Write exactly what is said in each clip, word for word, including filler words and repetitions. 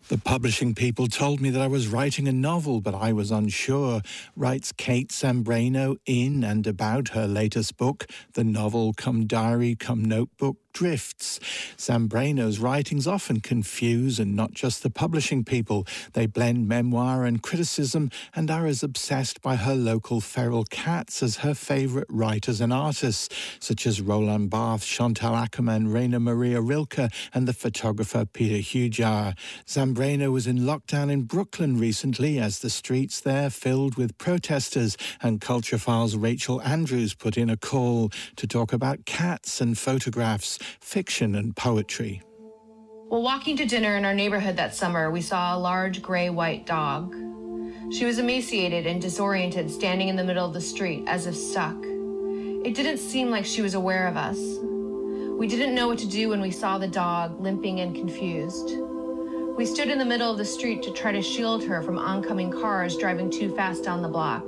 The publishing people told me that I was writing a novel, but I was unsure, writes Kate Zambrano in and about her latest book, the novel come diary come notebook, Drifts. Zambrano's writings often confuse, and not just the publishing people. They blend memoir and criticism and are as obsessed by her local feral cats as her favourite writers and artists, such as Roland Barthes, Chantal Akerman, Rainer Maria Rilke and the photographer Peter Hujar. Zambrano was in lockdown in Brooklyn recently as the streets there filled with protesters, and Culture Files' Rachel Andrews put in a call to talk about cats and photographs, fiction and poetry. Well, walking to dinner in our neighborhood that summer, we saw a large gray-white dog. She was emaciated and disoriented, standing in the middle of the street as if stuck. It didn't seem like she was aware of us. We didn't know what to do when we saw the dog, limping and confused. We stood in the middle of the street to try to shield her from oncoming cars driving too fast down the block.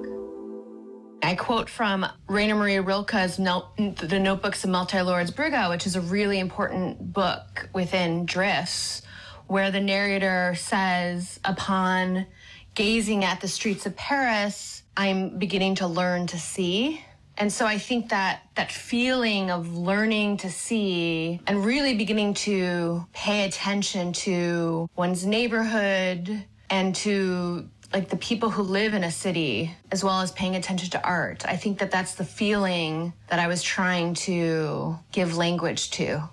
I quote from Rainer Maria Rilke's no The Notebooks of Multi-Lords Brigga, which is a really important book within Drifts, where the narrator says, upon gazing at the streets of Paris, I'm beginning to learn to see. And so I think that that feeling of learning to see and really beginning to pay attention to one's neighborhood and to like the people who live in a city, as well as paying attention to art. I think that that's the feeling that I was trying to give language to.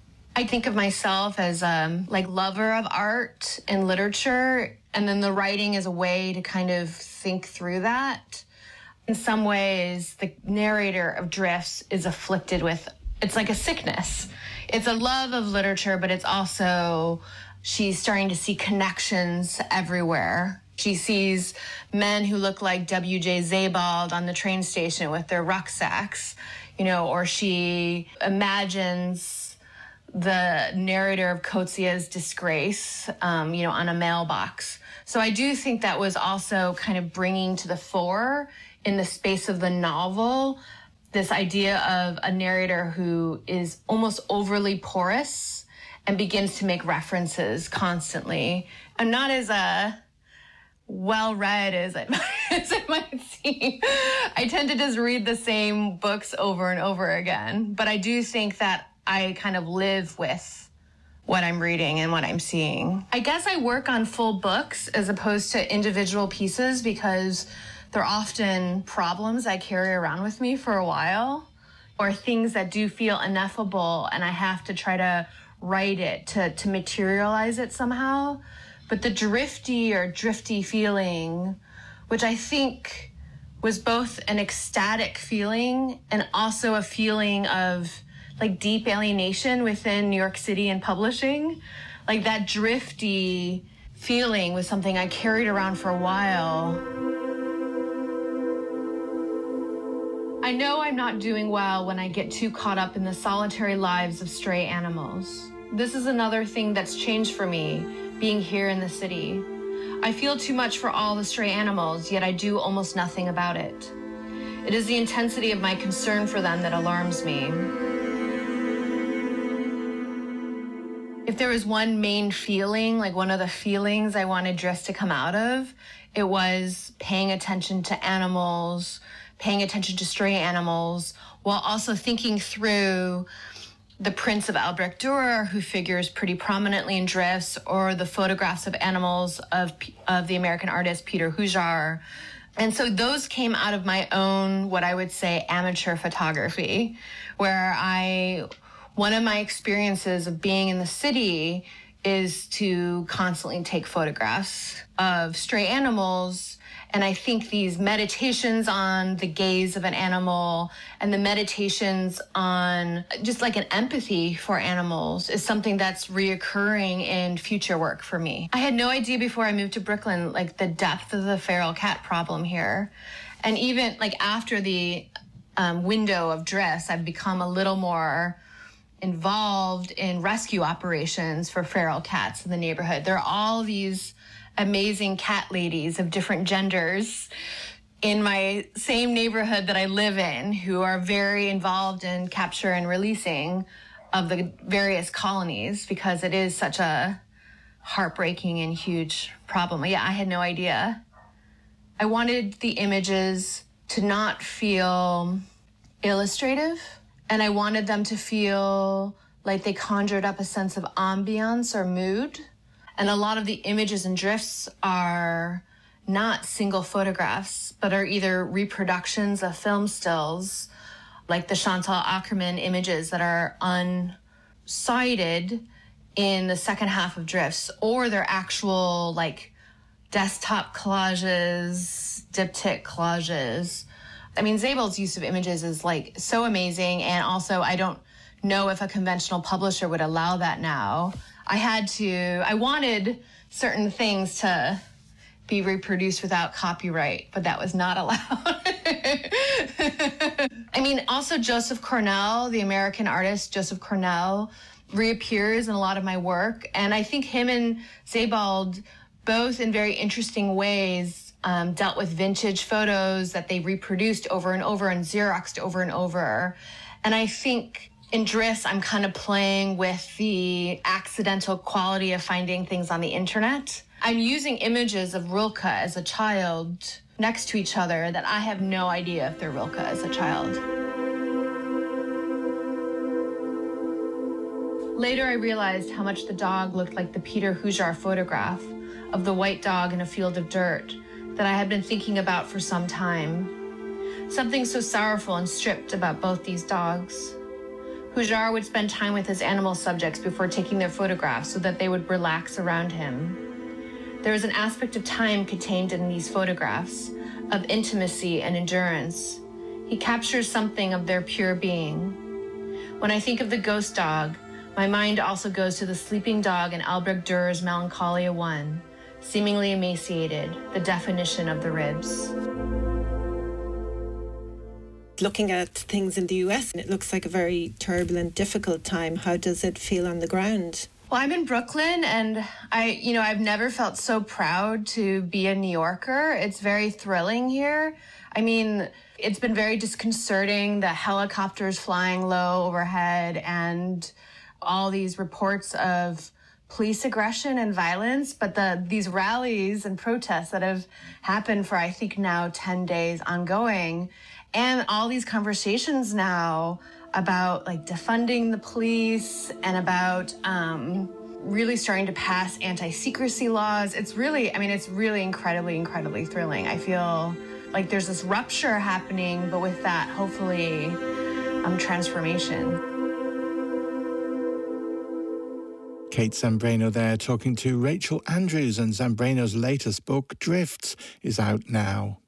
I think of myself as um, like lover of art and literature, and then the writing is a way to kind of think through that. In some ways, the narrator of Drifts is afflicted with, it's like a sickness. It's a love of literature, but it's also, she's starting to see connections everywhere. She sees men who look like W J Zabald on the train station with their rucksacks, you know, or she imagines the narrator of Coetzee's Disgrace, um, you know, on a mailbox. So I do think that was also kind of bringing to the fore in the space of the novel this idea of a narrator who is almost overly porous and begins to make references constantly. I'm not as a well-read as it, as it might seem. I tend to just read the same books over and over again, but I do think that I kind of live with what I'm reading and what I'm seeing. I guess I work on full books as opposed to individual pieces because they're often problems I carry around with me for a while, or things that do feel ineffable and I have to try to write it to, to materialize it somehow. But the drifty or drifty feeling, which I think was both an ecstatic feeling and also a feeling of like deep alienation within New York City and publishing, like that drifty feeling was something I carried around for a while. I know I'm not doing well when I get too caught up in the solitary lives of stray animals. This is another thing that's changed for me, being here in the city. I feel too much for all the stray animals, yet I do almost nothing about it. It is the intensity of my concern for them that alarms me. If there was one main feeling, like one of the feelings I wanted Drifts to come out of, it was paying attention to animals, paying attention to stray animals, while also thinking through the prints of Albrecht Dürer, who figures pretty prominently in Drifts, or the photographs of animals of, of the American artist Peter Hujar. And so those came out of my own, what I would say, amateur photography, where I, one of my experiences of being in the city is to constantly take photographs of stray animals. And I think these meditations on the gaze of an animal and the meditations on just like an empathy for animals is something that's reoccurring in future work for me. I had no idea before I moved to Brooklyn, like the depth of the feral cat problem here. And even like after the um, window of Drifts, I've become a little more involved in rescue operations for feral cats in the neighborhood. There are all these amazing cat ladies of different genders in my same neighborhood that I live in who are very involved in capture and releasing of the various colonies, because it is such a heartbreaking and huge problem. Yeah, I had no idea. I wanted the images to not feel illustrative, and I wanted them to feel like they conjured up a sense of ambiance or mood. And a lot of the images and drifts are not single photographs, but are either reproductions of film stills, like the Chantal Akerman images that are unsighted in the second half of Drifts, or they're actual like desktop collages, diptych collages. I mean, Zabel's use of images is like so amazing, and also I don't know if a conventional publisher would allow that now. I had to, I wanted certain things to be reproduced without copyright, but that was not allowed. I mean, also Joseph Cornell, the American artist Joseph Cornell, reappears in a lot of my work. And I think him and Sebald, both in very interesting ways, um, dealt with vintage photos that they reproduced over and over and Xeroxed over and over. And I think in Drifts, I'm kind of playing with the accidental quality of finding things on the internet. I'm using images of Rilke as a child next to each other that I have no idea if they're Rilke as a child. Later, I realized how much the dog looked like the Peter Hujar photograph of the white dog in a field of dirt that I had been thinking about for some time. Something so sorrowful and stripped about both these dogs. Hujar would spend time with his animal subjects before taking their photographs so that they would relax around him. There is an aspect of time contained in these photographs, of intimacy and endurance. He captures something of their pure being. When I think of the ghost dog, my mind also goes to the sleeping dog in Albrecht Dürer's Melancholia one, seemingly emaciated, the definition of the ribs. Looking at things in the U S, it looks like a very turbulent, difficult time. How does it feel on the ground? Well, I'm in Brooklyn, and I, you know, I've never felt so proud to be a New Yorker. It's very thrilling here. I mean, it's been very disconcerting, the helicopters flying low overhead and all these reports of police aggression and violence, but the these rallies and protests that have happened for, I think, now ten days ongoing, and all these conversations now about like defunding the police and about um, really starting to pass anti-secrecy laws. It's really, I mean, it's really incredibly, incredibly thrilling. I feel like there's this rupture happening, but with that, hopefully, um, transformation. Kate Zambrano there talking to Rachel Andrews, and Zambrano's latest book, Drifts, is out now.